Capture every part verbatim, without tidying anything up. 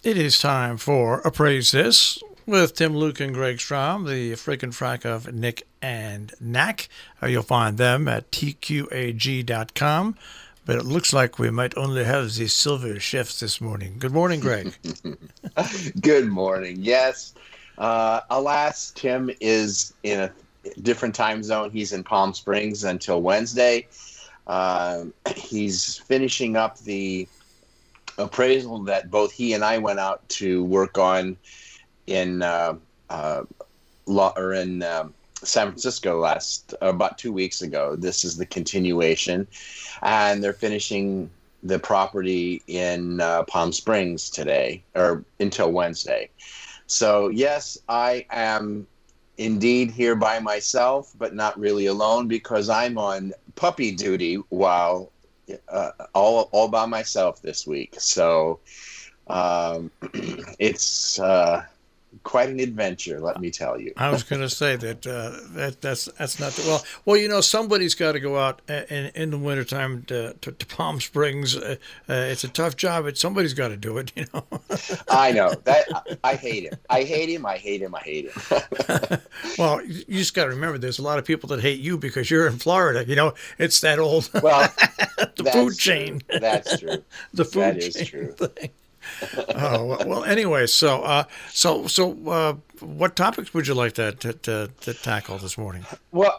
It is time for Appraise This with Tim Luke and Greg Strom, the freaking frack of Nick and Knack. Uh, you'll find them at T Q A G dot com. But it looks like we might only have the silver chefs this morning. Good morning, Greg. Good morning. Yes. Uh, alas, Tim is in a different time zone. He's in Palm Springs until Wednesday. Uh, he's finishing up the appraisal that both he and I went out to work on in uh, uh, law, or in um, San Francisco last about two weeks ago. This is the continuation, and they're finishing the property in uh, Palm Springs today, or until Wednesday. So yes, I am indeed here by myself, but not really alone because I'm on puppy duty while uh, all all by myself this week. So um, it's uh, quite an adventure, let me tell you. I was going to say that uh, that that's that's not the, well. Well, you know, somebody's got to go out in in the wintertime to, to, to Palm Springs. Uh, uh, it's a tough job, but somebody's got to do it. You know. I know that I, I hate him. I hate him. I hate him. I hate him. Well, you just got to remember, there's a lot of people that hate you because you're in Florida. You know, it's that old well the food chain. True. That's true. The food that chain is true. thing. Oh well, well. Anyway, so uh, so so, uh, what topics would you like to, to to to tackle this morning? Well,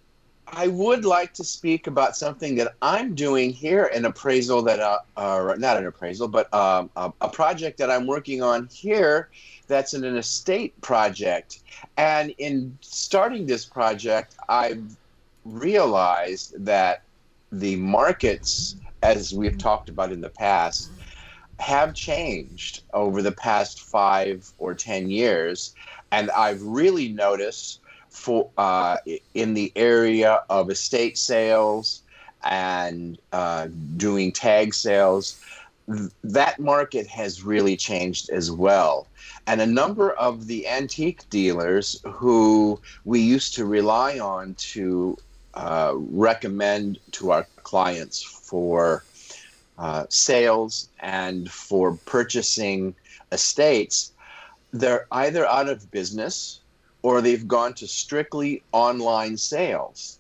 I would like to speak about something that I'm doing here, an appraisal that, uh, uh not an appraisal, but um, a, a project that I'm working on here. That's in an estate project, and in starting this project, I've realized that the markets, as we've talked about in the past, have changed over the past five or ten years, and I've really noticed for uh, in the area of estate sales and uh, doing tag sales, th- that market has really changed as well. And a number of the antique dealers who we used to rely on to uh, recommend to our clients for Uh, sales and for purchasing estates, they're either out of business or they've gone to strictly online sales.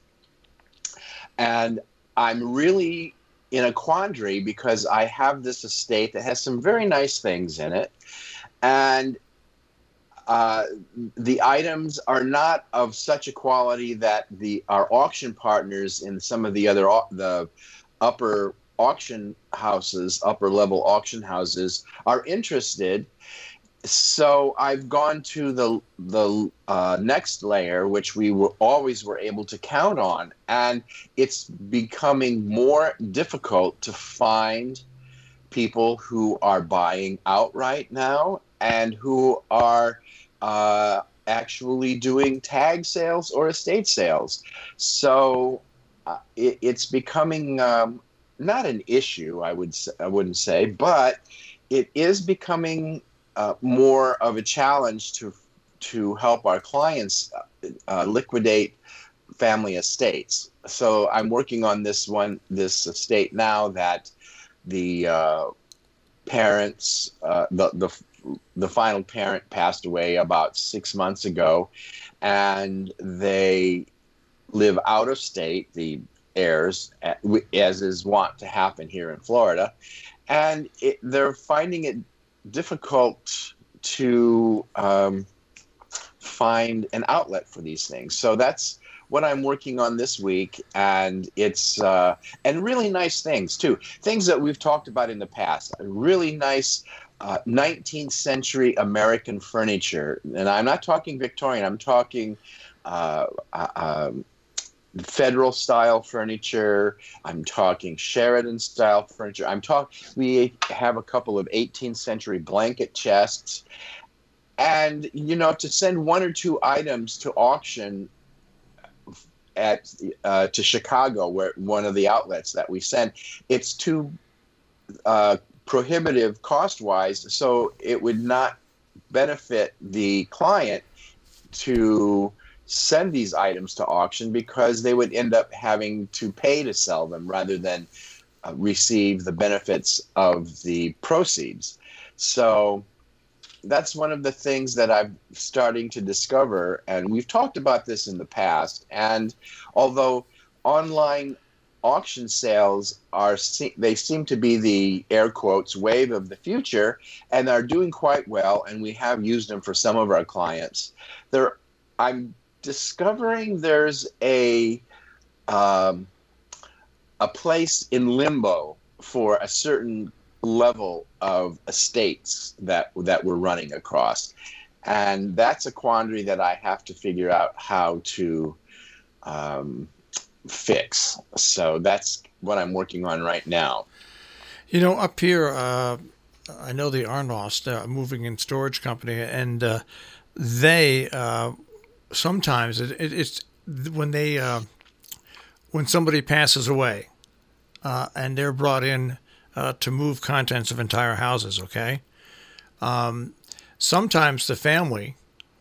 And I'm really in a quandary because I have this estate that has some very nice things in it. And uh, the items are not of such a quality that the our auction partners in some of the other the upper auction houses, upper level auction houses, are interested. So I've gone to the the uh, next layer, which we were always were able to count on, and it's becoming more difficult to find people who are buying outright now and who are uh, actually doing tag sales or estate sales. So uh, it, it's becoming um, not an issue, I would I wouldn't say, but it is becoming uh, more of a challenge to to help our clients uh, liquidate family estates. So I'm working on this one, this estate now that the uh, parents, uh, the the the final parent passed away about six months ago, and they live out of state. The heirs, as is wont to happen here in Florida, and it, they're finding it difficult to um, find an outlet for these things. So that's what I'm working on this week, and it's uh, and really nice things too. Things that we've talked about in the past. Really nice uh, nineteenth century American furniture, and I'm not talking Victorian. I'm talking uh, uh, um, Federal style furniture. I'm talking Sheraton style furniture. I'm talking. We have a couple of eighteenth century blanket chests, and you know, to send one or two items to auction at uh, to Chicago, where one of the outlets that we send, it's too uh, prohibitive cost wise. So it would not benefit the client to send these items to auction because they would end up having to pay to sell them rather than uh, receive the benefits of the proceeds. So that's one of the things that I'm starting to discover, and we've talked about this in the past. And although online auction sales are they seem to be the air quotes wave of the future, and are doing quite well, and we have used them for some of our clients. There, I'm discovering there's a um, a place in limbo for a certain level of estates that that we're running across, and that's a quandary that I have to figure out how to um, fix. So that's what I'm working on right now. You know, up here, uh, I know the Arnost uh, moving and storage company, and uh, they uh, sometimes it, it, it's when they uh, when somebody passes away, uh, and they're brought in uh, to move contents of entire houses. Okay, um, sometimes the family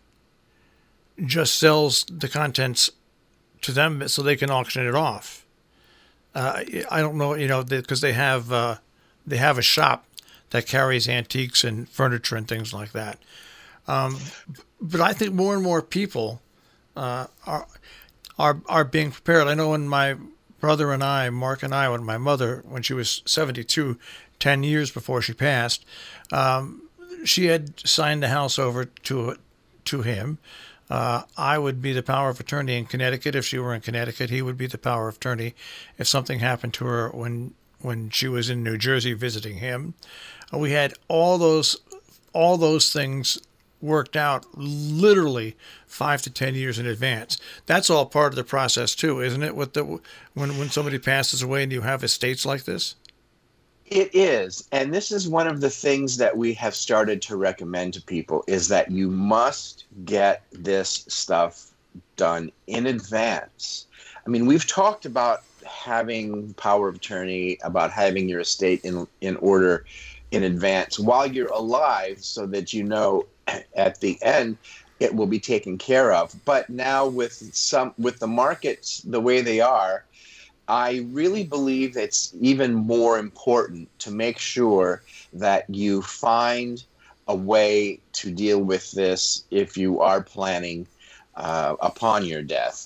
just sells the contents to them so they can auction it off. Uh, I don't know, you know, because they have uh, they have a shop that carries antiques and furniture and things like that. Um, but I think more and more people uh, are are are being prepared. I know when my brother and I, Mark and I, when my mother, when she was seventy-two, ten years before she passed, um, she had signed the house over to to him. Uh, I would be the power of attorney in Connecticut. If she were in Connecticut, he would be the power of attorney if something happened to her when when she was in New Jersey visiting him. Uh, we had all those all those things worked out literally five to ten years in advance. That's all part of the process too, isn't it? With the when when somebody passes away and you have estates like this. It is, and this is one of the things that we have started to recommend to people, is that you must get this stuff done in advance. I mean, we've talked about having power of attorney, about having your estate in in order in advance while you're alive, so that you know at the end it will be taken care of. But now with some with the markets the way they are, I really believe it's even more important to make sure that you find a way to deal with this if you are planning uh, upon your death,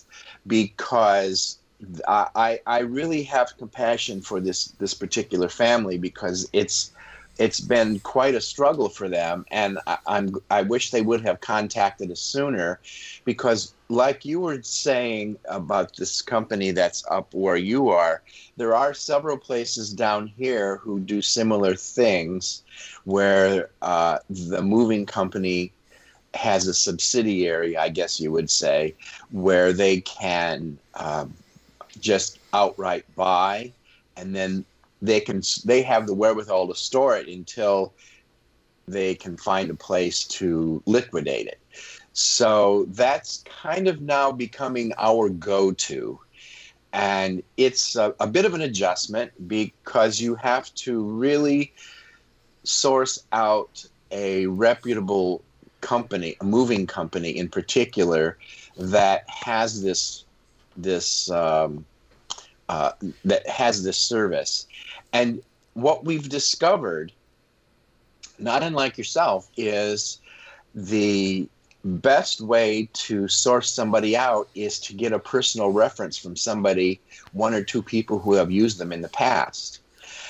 because I, I really have compassion for this this particular family, because it's it's been quite a struggle for them, and I, I'm I wish they would have contacted us sooner, because like you were saying about this company that's up where you are, there are several places down here who do similar things, where uh, the moving company has a subsidiary, I guess you would say, where they can um, just outright buy, and then they can they have the wherewithal to store it until they can find a place to liquidate it. So that's kind of now becoming our go-to. And it's a, a bit of an adjustment, because you have to really source out a reputable company, a moving company in particular, that has this this um, uh, that has this service. And what we've discovered, not unlike yourself, is the best way to source somebody out is to get a personal reference from somebody, one or two people who have used them in the past,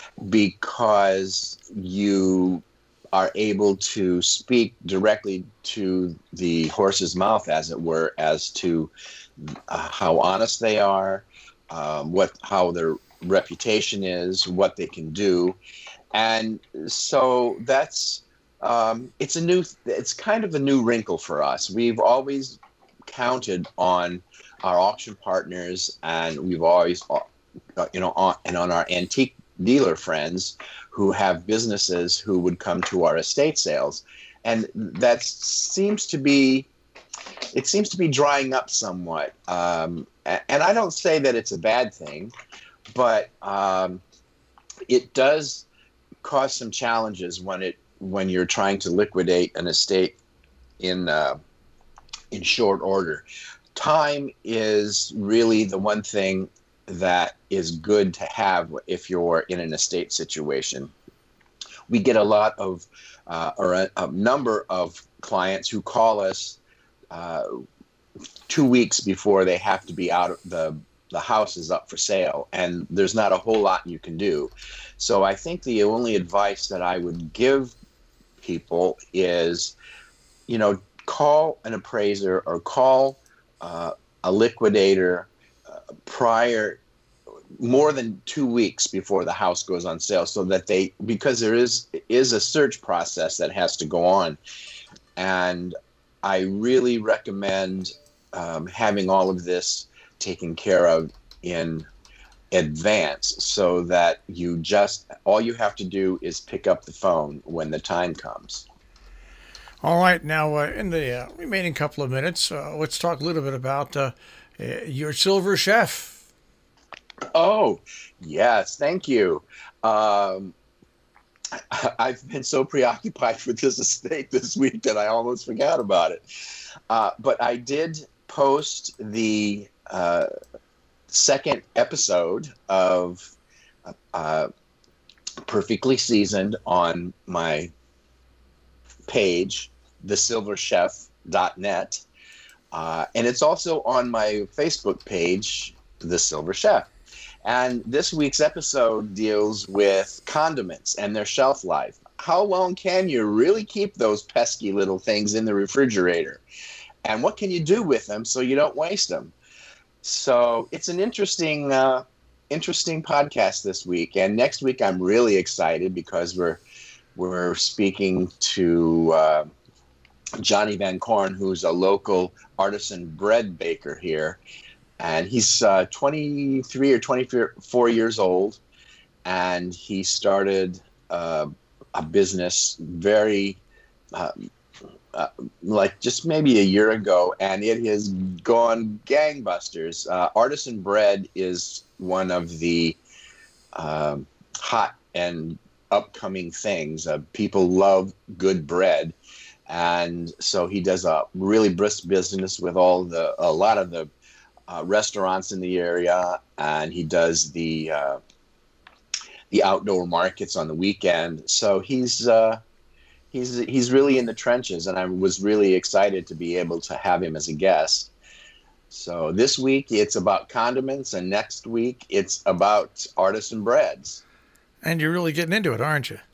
because you are able to speak directly to the horse's mouth, as it were, as to uh, how honest they are, um, what how their reputation is, what they can do. And so that's um, it's a new it's kind of a new wrinkle for us. We've always counted on our auction partners, and we've always uh, you know on, and on our antique dealer friends who have businesses who would come to our estate sales. And that seems to be it seems to be drying up somewhat. Um, and I don't say that it's a bad thing, but um, it does cause some challenges when it when you're trying to liquidate an estate in uh, in short order. Time is really the one thing that is good to have if you're in an estate situation. we get a lot of, uh, or a, a number of clients who call us uh, two weeks before they have to be out of the, the house is up for sale, and there's not a whole lot you can do. So I think the only advice that I would give people is, you know, call an appraiser or call uh, a liquidator uh, prior, more than two weeks before the house goes on sale, so that they, because there is is a search process that has to go on. And I really recommend um, having all of this taken care of in advance, so that you just, all you have to do is pick up the phone when the time comes. All right, now uh, in the uh, remaining couple of minutes, uh, let's talk a little bit about uh, uh, your Silver Chef. Oh, yes, thank you. Um, I, I've been so preoccupied with this estate this week that I almost forgot about it. Uh, but I did post the uh, second episode of uh, Perfectly Seasoned on my page, the silver chef dot net. Uh, and it's also on my Facebook page, The Silver Chef. And this week's episode deals with condiments and their shelf life. How long can you really keep those pesky little things in the refrigerator? And what can you do with them so you don't waste them? So it's an interesting, uh, interesting podcast this week. And next week I'm really excited because we're we're speaking to uh, Johnny Van Korn, who's a local artisan bread baker here. And he's uh, twenty-three or twenty-four years old, and he started uh, a business very, uh, uh, like just maybe a year ago, and it has gone gangbusters. Uh, artisan bread is one of the um, hot and upcoming things. Uh, people love good bread, and so he does a really brisk business with all the a lot of the Uh, restaurants in the area, and he does the uh, the outdoor markets on the weekend. So he's uh, he's he's really in the trenches, and I was really excited to be able to have him as a guest. So this week it's about condiments, and next week it's about artisan breads. And you're really getting into it, aren't you?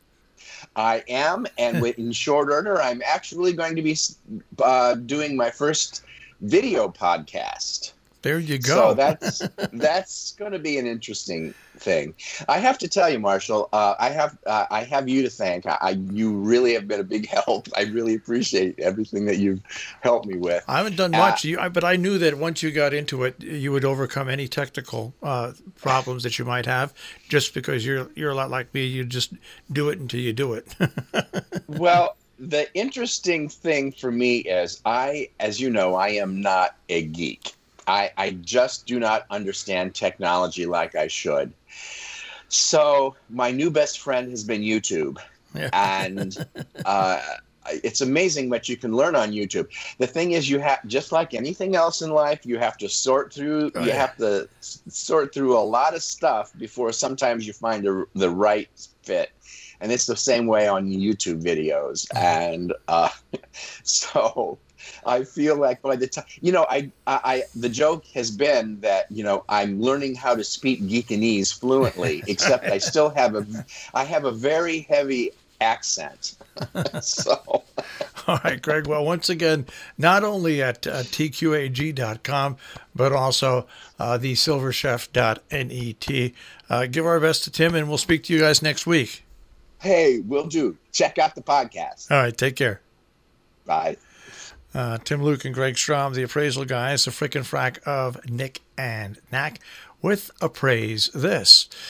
I am, and in short order, I'm actually going to be uh, doing my first video podcast. There you go. So that's that's going to be an interesting thing. I have to tell you, Marshall, uh, I have uh, I have you to thank. I, I you really have been a big help. I really appreciate everything that you've helped me with. I haven't done much, uh, you, I, but I knew that once you got into it, you would overcome any technical uh, problems that you might have. Just because you're you're a lot like me, you just do it until you do it. Well, the interesting thing for me is I, as you know, I am not a geek. I, I just do not understand technology like I should. So my new best friend has been YouTube. Yeah. And uh, it's amazing what you can learn on YouTube. The thing is, you have, just like anything else in life, you have to sort through, oh, you yeah. have to sort through a lot of stuff before sometimes you find a, the right fit. And it's the same way on YouTube videos. And uh, so I feel like by the time, you know, I, I, the joke has been that, you know, I'm learning how to speak Geekanese fluently, except I still have a, I have a very heavy accent. So. All right, Greg. Well, once again, not only at uh, T Q A G dot com, but also uh, the silver chef dot net. Uh, give our best to Tim, and we'll speak to you guys next week. Hey, will do. Check out the podcast. All right, take care. Bye. Uh, Tim Luke and Greg Strom, the appraisal guys, the frickin' frack of Nick and Knack with Appraise This.